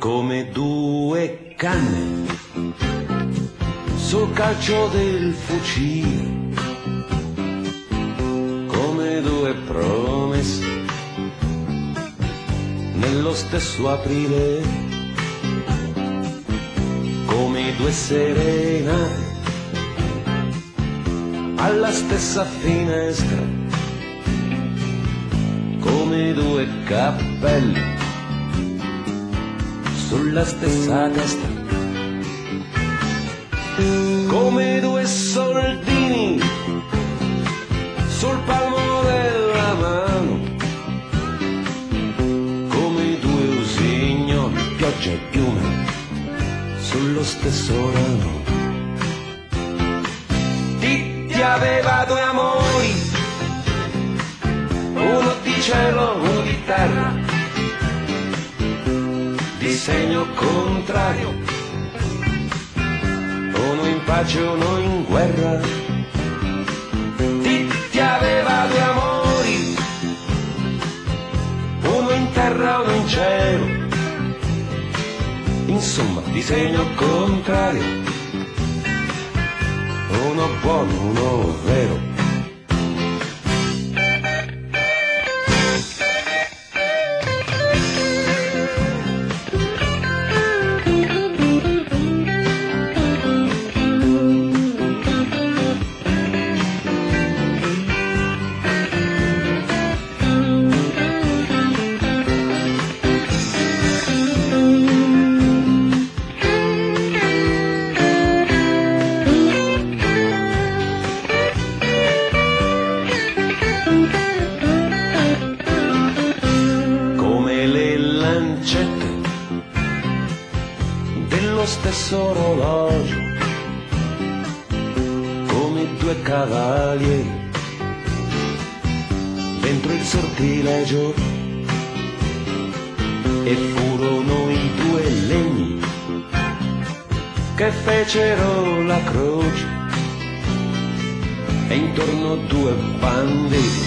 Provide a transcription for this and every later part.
come due canne sul calcio del fucile, come due promesse nello stesso aprile, come due serenate alla stessa finestra, come due cappelli sulla stessa testa, come due soldini sul palmo della mano, come due usignoli, pioggia e piume sullo stesso ramo. Titti aveva due amori, uno di cielo, uno di terra, di segno contrario, uno in pace, uno in guerra. Titti aveva due amori, uno in terra, uno in cielo, insomma di segno contrario, uno buono, uno vero. Dello stesso orologio, come due cavalieri dentro il sortilegio, e furono i due legni che fecero la croce, e intorno due banditi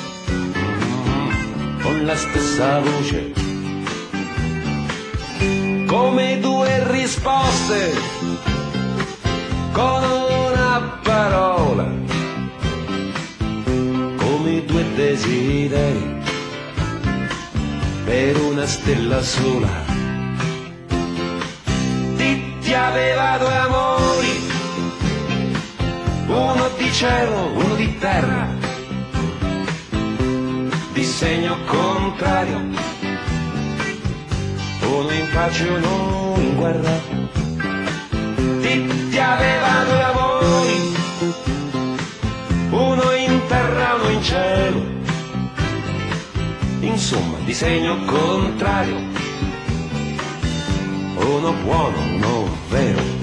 con la stessa voce, come due risposte con una parola, come due desideri per una stella sola. Titti aveva due amori, uno di cielo, uno di terra, di segno contrario, uno in pace, uno in guerra. Titti aveva due amori, uno in terra, uno in cielo, insomma di segno contrario, uno buono, uno vero.